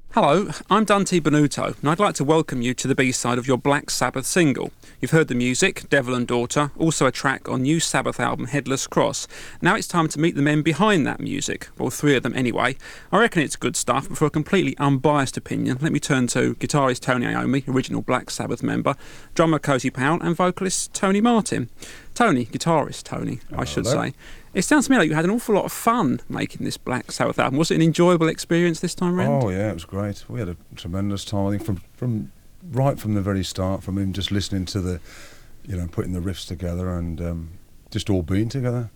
Hello, I'm Dante Benuto, and I'd like to welcome you to the B-side of your Black Sabbath single. You've heard the music, Devil and Daughter, also a track on new Sabbath album Headless Cross. Now it's time to meet the men behind that music, well, three of them anyway. I reckon it's good stuff, but for a completely unbiased opinion, let me turn to guitarist Tony Iommi, original Black Sabbath member, drummer Cozy Powell, and vocalist Tony Martin. Guitarist Tony, I should say. It sounds to me like you had an awful lot of fun making this Black Sabbath album. Was it an enjoyable experience this time round? Oh yeah, it was great. We had a tremendous time. I think from right from the very start, from him just listening to the, putting the riffs together and just all being together,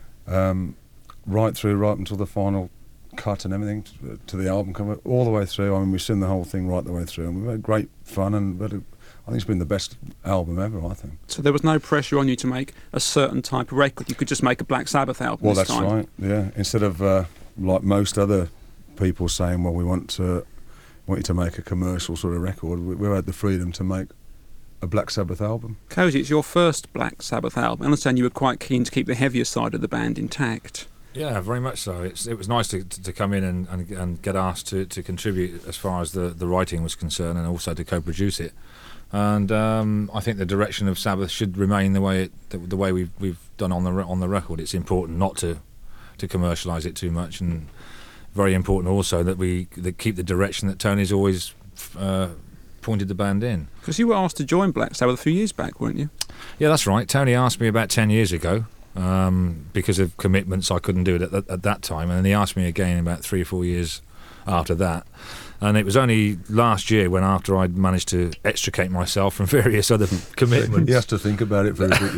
right until the final cut and everything to the album cover, all the way through. I mean, we've seen the whole thing right the way through, and we had great fun and I think it's been the best album ever, I think. So there was no pressure on you to make a certain type of record. You could just make a Black Sabbath album Well, this that's time. right, yeah. Instead of, like most other people saying, well, we want you to make a commercial sort of record, we had the freedom to make a Black Sabbath album. Cozy, it's your first Black Sabbath album. I understand you were quite keen to keep the heavier side of the band intact. Yeah, very much so. It was nice to come in and get asked to contribute as far as the writing was concerned, and also to co-produce it. And I think the direction of Sabbath should remain the way we've done on the record. It's important not to commercialise it too much, and very important also that we keep the direction that Tony's always pointed the band in. Because you were asked to join Black Sabbath a few years back, weren't you? Yeah, that's right. Tony asked me about 10 years ago. Because of commitments, I couldn't do it at that time, and then he asked me again about 3 or 4 years after that. And it was only last year when, after I'd managed to extricate myself from various other commitments. He has to think about it for a bit, you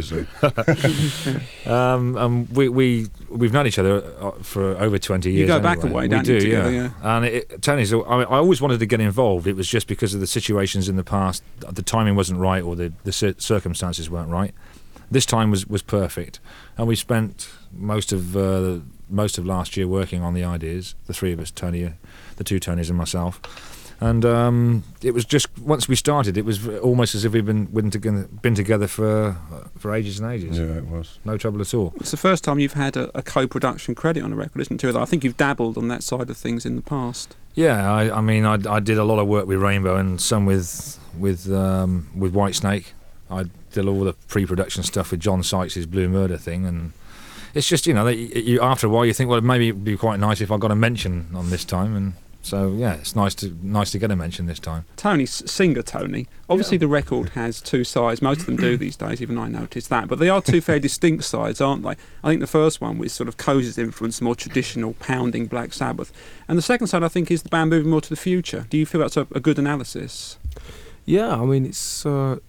see. And we've known each other for over 20 years. You go anyway. back a way, don't you? Together, Yeah. And Tony's. I always wanted to get involved. It was just because of the situations in the past. The timing wasn't right, or the circumstances weren't right. This time was perfect, and we spent most of last year working on the ideas. The three of us, Tony, the two Tonys, and myself. And it was just, once we started, it was almost as if we'd been together for ages and ages. Yeah, it was. No trouble at all. It's the first time you've had a co-production credit on a record, isn't it? I think you've dabbled on that side of things in the past. Yeah, I mean, I did a lot of work with Rainbow and some with Whitesnake. I did all the pre-production stuff with John Sykes' Blue Murder thing, and it's just, you after a while you think, well, maybe it'd be quite nice if I got a mention on this time, and so yeah, it's nice to get a mention this time. Tony, singer Tony, obviously the record has two sides. Most of them do these days, even I noticed that, but they are two fairly distinct sides, aren't they? I think the first one was sort of Cozy's influence, more traditional pounding Black Sabbath, and the second side I think is the band moving more to the future. Do you feel that's a good analysis? Yeah, I mean, it's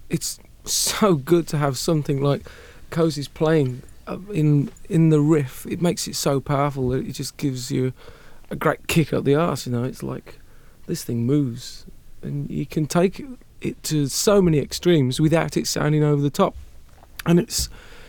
so good to have something like Cozy's playing in the riff. It makes it so powerful that it just gives you a great kick up the arse. It's like this thing moves, and you can take it to so many extremes without it sounding over the top. And it's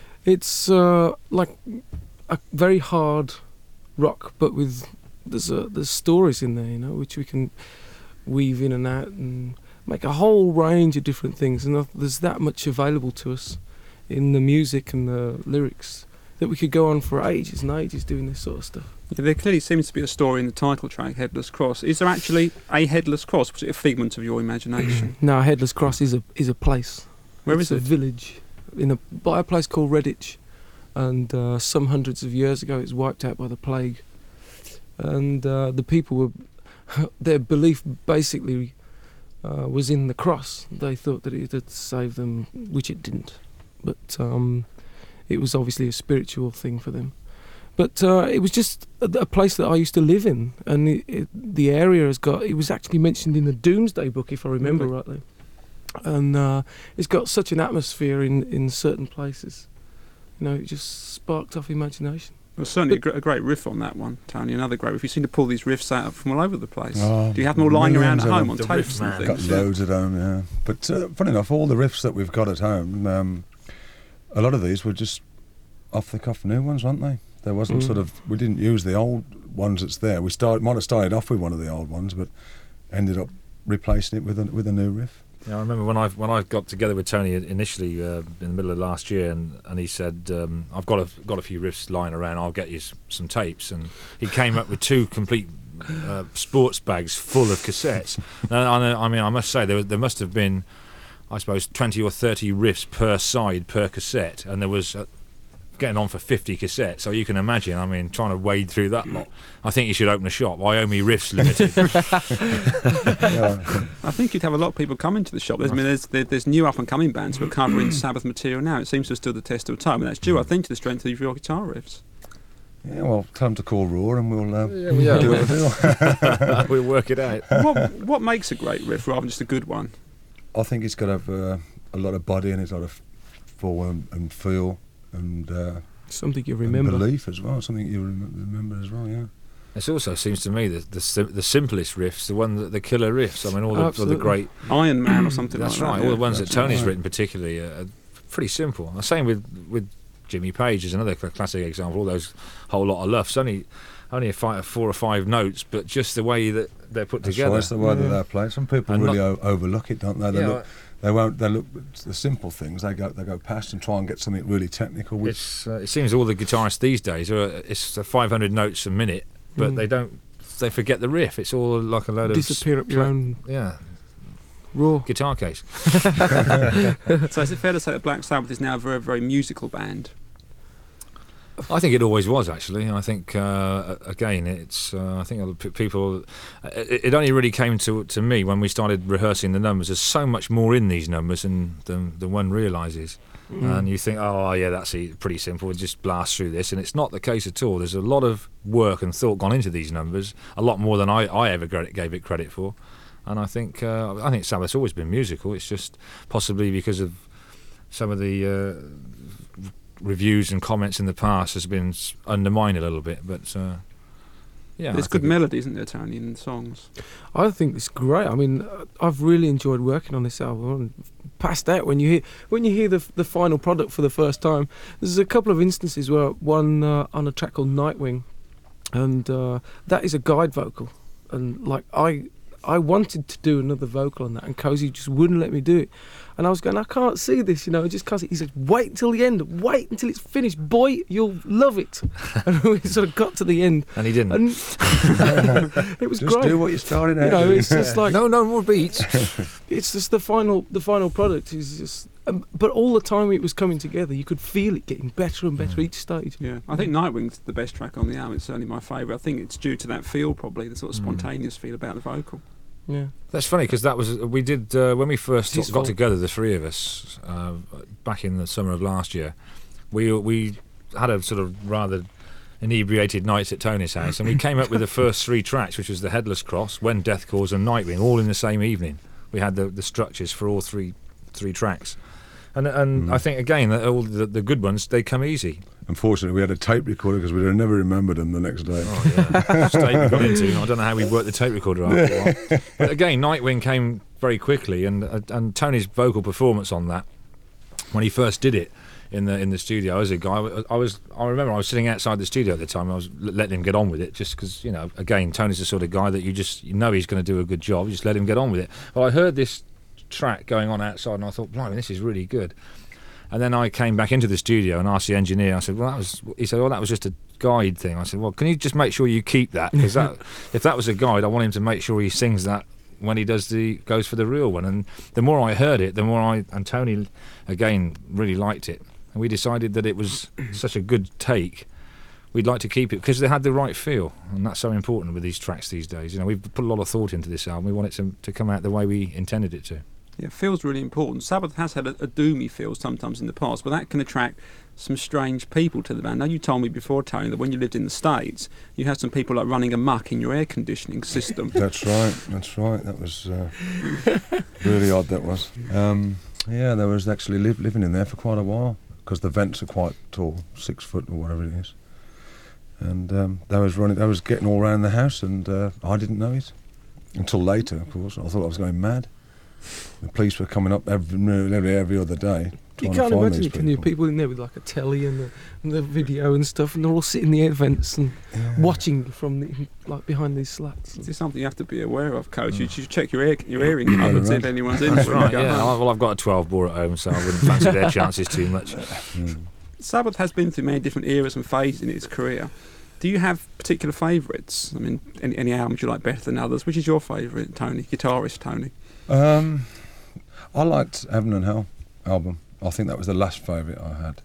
like a very hard rock, but there's stories in there, which we can weave in and out and make a whole range of different things, and there's that much available to us in the music and the lyrics that we could go on for ages and ages doing this sort of stuff. Yeah, there clearly seems to be a story in the title track, Headless Cross. Is there actually a Headless Cross? Was it a figment of your imagination? No, Headless Cross is a place. Where it's is it? A village by a place called Redditch, and some hundreds of years ago it was wiped out by the plague, and the people were their belief basically was in the cross. They thought that it had saved them, which it didn't. But it was obviously a spiritual thing for them. But it was just a place that I used to live in, and the area it was actually mentioned in the Doomsday Book, if I remember rightly. And it's got such an atmosphere in certain places. It just sparked off imagination. Well, certainly a great riff on that one, Tony. Another great riff. You seem to pull these riffs out from all over the place. Do you have them all lying around at home on tapes and things? Got loads at home, yeah. But funny enough, all the riffs that we've got at home, a lot of these were just off-the-cuff new ones, weren't they? There wasn't we didn't use the old ones that's there. We might have started off with one of the old ones, but ended up replacing it with a new riff. Yeah, I remember when I got together with Tony initially in the middle of last year, and he said, "I've got a few riffs lying around. I'll get you some tapes." And he came up with two complete sports bags full of cassettes. I mean, I must say there must have been, I suppose, 20 or 30 riffs per side per cassette, and there was getting on for 50 cassettes. So you can imagine, I mean, trying to wade through that lot. I think you should open a shop, Wyoming Riffs Limited. I think you'd have a lot of people coming to the shop. There's new up and coming bands who are covering Sabbath material now. It seems to have stood the test of time, and that's due, I think, to the strength of your guitar riffs. Yeah, well, tell them to call Roar and we'll Yeah, do it. we'll work it out. What makes a great riff rather than just a good one? I think it's got to have a lot of body in it, a lot of form and feel, and Something you and remember. belief as well. Something you remember as well. Yeah. It also seems to me that the simplest riffs, the killer riffs. I mean, all the great. Iron Man or something That's like right. that. All the ones that That's Tony's right. written, particularly, are pretty simple. The same with Jimmy Page is another classic example. All those whole lot of luffs, only a 4 or 5 notes, but just the way that they're put That's together. right, it's the way that they're played. Some people And really overlook it, don't they? Yeah, They won't. They look at the simple things. They go past and try and get something really technical. Which it seems all the guitarists these days it's 500 notes a minute, but they forget the riff. It's all like a load of Disappear up your own raw guitar case. So is it fair to say that Black Sabbath is now a very, very musical band? I think it always was, actually. I think again, it's I think other people. It only really came to me when we started rehearsing the numbers. There's so much more in these numbers than one realises. And you think, oh yeah, that's pretty simple. We'll just blast through this, and it's not the case at all. There's a lot of work and thought gone into these numbers, a lot more than I ever gave it credit for. And I think Sabbath's always been musical. It's just possibly because of some of the reviews and comments in the past has been undermined a little bit, but yeah, there's good melody, isn't there, Tony, in the songs? I think it's great. I mean, I've really enjoyed working on this album. Past that, when you hear the final product for the first time, there's a couple of instances where one on a track called Nightwing, and that is a guide vocal, and like I wanted to do another vocal on that, and Cozy just wouldn't let me do it. And I was going, I can't see this, just because he said, wait until the end, wait until it's finished, boy, you'll love it. And we sort of got to the end. And he didn't. And it was just great. do what you started out. It's just like, no more beats. it's just the final product is just, but all the time it was coming together, you could feel it getting better and better each stage. Yeah, I think Nightwing's the best track on the album. It's certainly my favourite. I think it's due to that feel, probably, the sort of spontaneous feel about the vocal. Yeah, That's funny because we did when we first It's got cool. together, the three of us, back in the summer of last year. We had a sort of rather inebriated nights at Tony's house, and we came up with the first 3 tracks, which was the Headless Cross, When Death Calls, and Nightwing, all in the same evening. We had the structures for all three tracks, and I think again that all the good ones, they come easy. Unfortunately, we had a tape recorder because we'd have never remembered them the next day. Oh yeah, state we got into. I don't know how we worked the tape recorder after a while. But again, Nightwing came very quickly, and Tony's vocal performance on that when he first did it in the studio as a guy. I remember I was sitting outside the studio at the time. I was letting him get on with it, just because again, Tony's the sort of guy that he's going to do a good job. You just let him get on with it. Well, I heard this track going on outside, and I thought, blimey, this is really good. And then I came back into the studio and asked the engineer. I said, he said, that was just a guide thing. I said, well, can you just make sure you keep that? Because if that was a guide, I want him to make sure he sings that when he goes for the real one. And the more I heard it, the more and Tony, again, really liked it. And we decided that it was such a good take, we'd like to keep it because they had the right feel. And that's so important with these tracks these days. We've put a lot of thought into this album. We want it to come out the way we intended it to. Yeah, feel's really important. Sabbath has had a doomy feel sometimes in the past, but that can attract some strange people to the band. Now, you told me before, Tony, that when you lived in the States, you had some people like running amok in your air conditioning system. That's right. That was really odd, that was. Yeah, there was actually living in there for quite a while because the vents are quite tall, 6 foot or whatever it is. And they was getting all around the house, and I didn't know it until later, of course. I thought I was going mad. The police were coming up every other day. You trying can't to find imagine these it, can you? People in there with like a telly and the video and stuff, and they're all sitting in the air vents and watching from behind these slats. This is something you have to be aware of, Coach. You should check your earring cupboards if anyone's in. That's when you right, go yeah. home. Well, I've got a 12 bore at home, so I wouldn't fancy their chances too much. Sabbath has been through many different eras and phases in its career. Do you have particular favourites? I mean, any albums you like better than others? Which is your favourite, Tony, guitarist Tony? I liked Heaven and Hell album. I think that was the last favourite I had.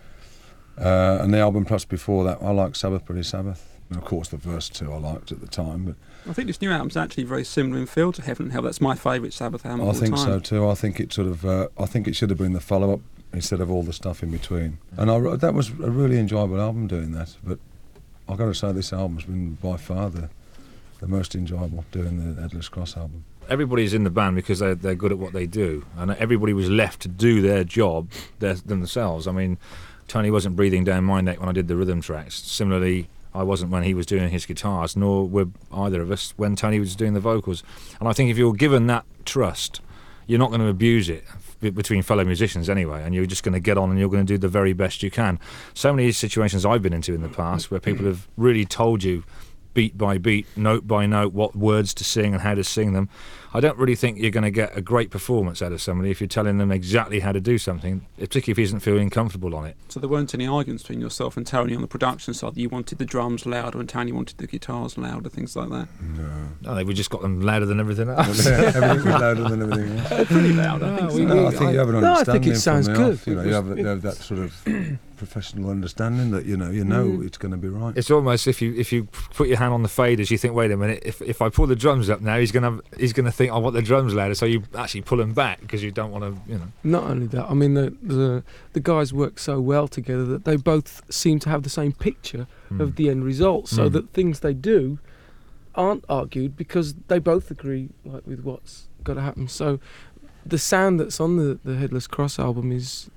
And the album plus before that, I liked Sabbath Bloody Sabbath. And of course the first two I liked at the time, but I think this new album's actually very similar in feel to Heaven and Hell. That's my favourite Sabbath album of all I think time. so too. I think it sort of, I think it should have been the follow-up instead of all the stuff in between. And that was a really enjoyable album doing that. But I've got to say this album's been by far the most enjoyable doing the Headless Cross album. Everybody's in the band because they're good at what they do, and everybody was left to do their job themselves. I mean, Tony wasn't breathing down my neck when I did the rhythm tracks. Similarly, I wasn't when he was doing his guitars, nor were either of us when Tony was doing the vocals. And I think if you're given that trust, you're not going to abuse it between fellow musicians anyway, and you're just going to get on and you're going to do the very best you can. So many situations I've been into in the past where people have really told you beat by beat, note by note, what words to sing and how to sing them. I don't really think you're going to get a great performance out of somebody if you're telling them exactly how to do something, particularly if he isn't feeling comfortable on it. So there weren't any arguments between yourself and Tony on the production side? You wanted the drums louder and Tony wanted the guitars louder, things like that? No, we just got them louder than everything else. Everything was louder than everything else. They're pretty loud, I think. I think you have an No, I understanding think it sounds from the good. off, you have that sort of professional understanding that you know it's going to be right. It's almost if you put your hand on the faders, you think, wait a minute, if I pull the drums up now, he's going to think I want the drums louder, so you actually pull them back because you don't want to, Not only that, I mean the guys work so well together that they both seem to have the same picture of the end result, so that things they do aren't argued because they both agree with what's got to happen. So the sound that's on the Headless Cross album is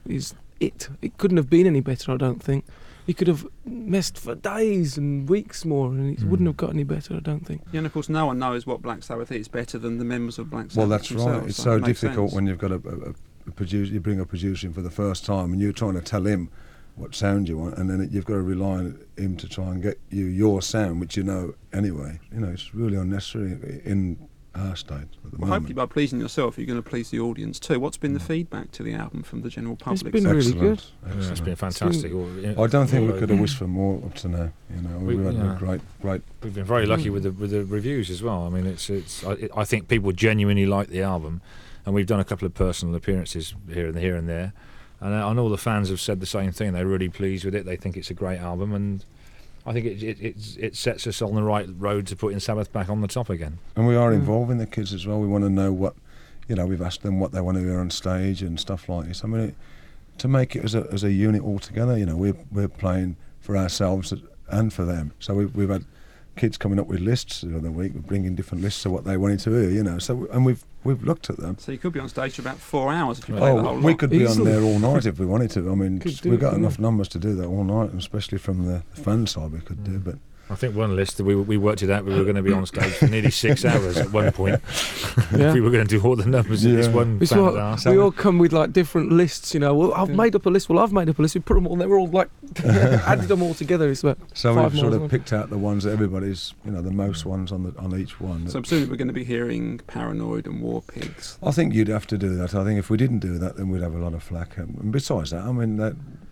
it couldn't have been any better, I don't think. He could have messed for days and weeks more and it wouldn't have got any better, I don't think. Yeah, and of course no one knows what Black Sabbath is better than the members of Black Sabbath. Well, that's themselves, right. It's so so it makes difficult sense. when you've got a producer. You bring a producer in for the first time, and you're trying to tell him what sound you want, and then you've got to rely on him to try and get you your sound, which you know anyway. It's really unnecessary in our state at the Well, moment. hopefully by pleasing yourself, you're going to please the audience too. What's been the feedback to the album from the general public? been really good. Excellent. it's been fantastic. I don't think we could have wished for more up to now. We've had a great. We've been very lucky with the reviews as well. I mean, I think people genuinely like the album, and we've done a couple of personal appearances here and there, and all the fans have said the same thing. They're really pleased with it. They think it's a great album, and I think it sets us on the right road to putting Sabbath back on the top again. And we are involving the kids as well. We want to know what, we've asked them what they want to hear on stage and stuff like this. I mean, to make it as a unit all together, we're playing for ourselves and for them. So we've had kids coming up with lists the other week, bringing different lists of what they wanted to hear, So and we've looked at them. So you could be on stage for about 4 hours if you play the whole lot. We could be Easily. on there all night if we wanted to. I mean, Could do we've it, got couldn't enough numbers to do that all night, and especially from the fan side we could do. But I think one list that we worked it out. We were going to be on stage for nearly 6 hours at one point. Yeah. We were going to do all the numbers in this Yeah. one It's fan what, dance. we all come with different lists, Well, I've made up a list. Well, I've made up a list. We put them all. They were all added them all together. It's about so 5 we've sort miles of long. picked out the ones that everybody's, the most ones on each one. So presumably we're going to be hearing Paranoid and War Pigs. I think you'd have to do that. I think if we didn't do that, then we'd have a lot of flack. And besides that, I mean,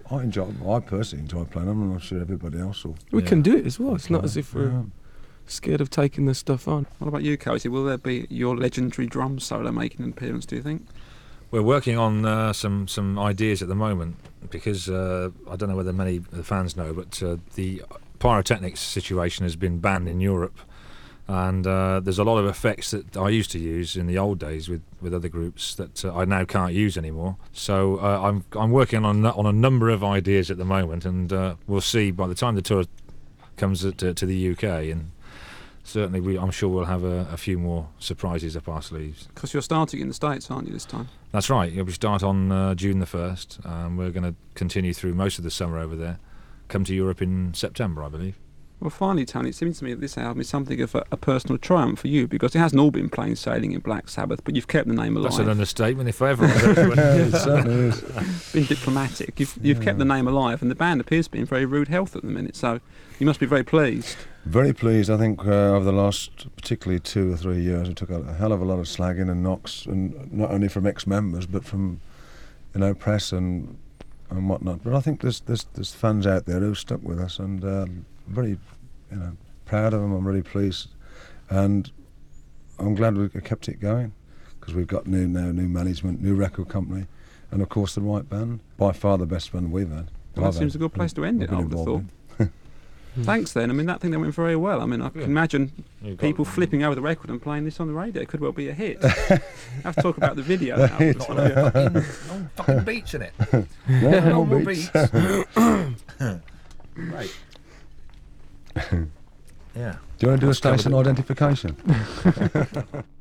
I personally enjoy playing them, and I'm sure everybody else will. We can do it as well. It's not as if we're Yeah. scared of taking the stuff on. What about you, Cozy? Will there be your legendary drum solo making an appearance, do you think? We're working on some ideas at the moment because I don't know whether many of the fans know, but the pyrotechnics situation has been banned in Europe, and there's a lot of effects that I used to use in the old days with other groups that I now can't use anymore. So I'm working on a number of ideas at the moment, and we'll see by the time the tour comes to the UK, and certainly I'm sure we'll have a few more surprises up our sleeves. Because you're starting in the States, aren't you, this time? That's right. We start on June the 1st, and we're going to continue through most of the summer over there. Come to Europe in September, I believe. Well, finally, Tony, it seems to me that this album is something of a personal triumph for you, because it hasn't all been plain sailing in Black Sabbath, but you've kept the name alive. That's an understatement, if ever I've heard one. It certainly is. Being diplomatic. You've kept the name alive, and the band appears to be in very rude health at the minute, so you must be very pleased. Very pleased. I think over the last, particularly 2 or 3 years, we took a hell of a lot of slagging and knocks, and not only from ex-members, but from, press and whatnot. But I think there's fans out there who stuck with us, and very, proud of them. I'm really pleased, and I'm glad we kept it going because we've got new management, new record company, and of course the right band. By far the best band we've had. Well, that seems a good place to end it, I would have thought. Thanks then. I mean, that thing that went very well. I mean, I can imagine people flipping over the record and playing this on the radio. It could well be a hit. I have to talk about the video now. No fucking beats in it. No more beats. Right. Yeah. Do you want to do a station identification?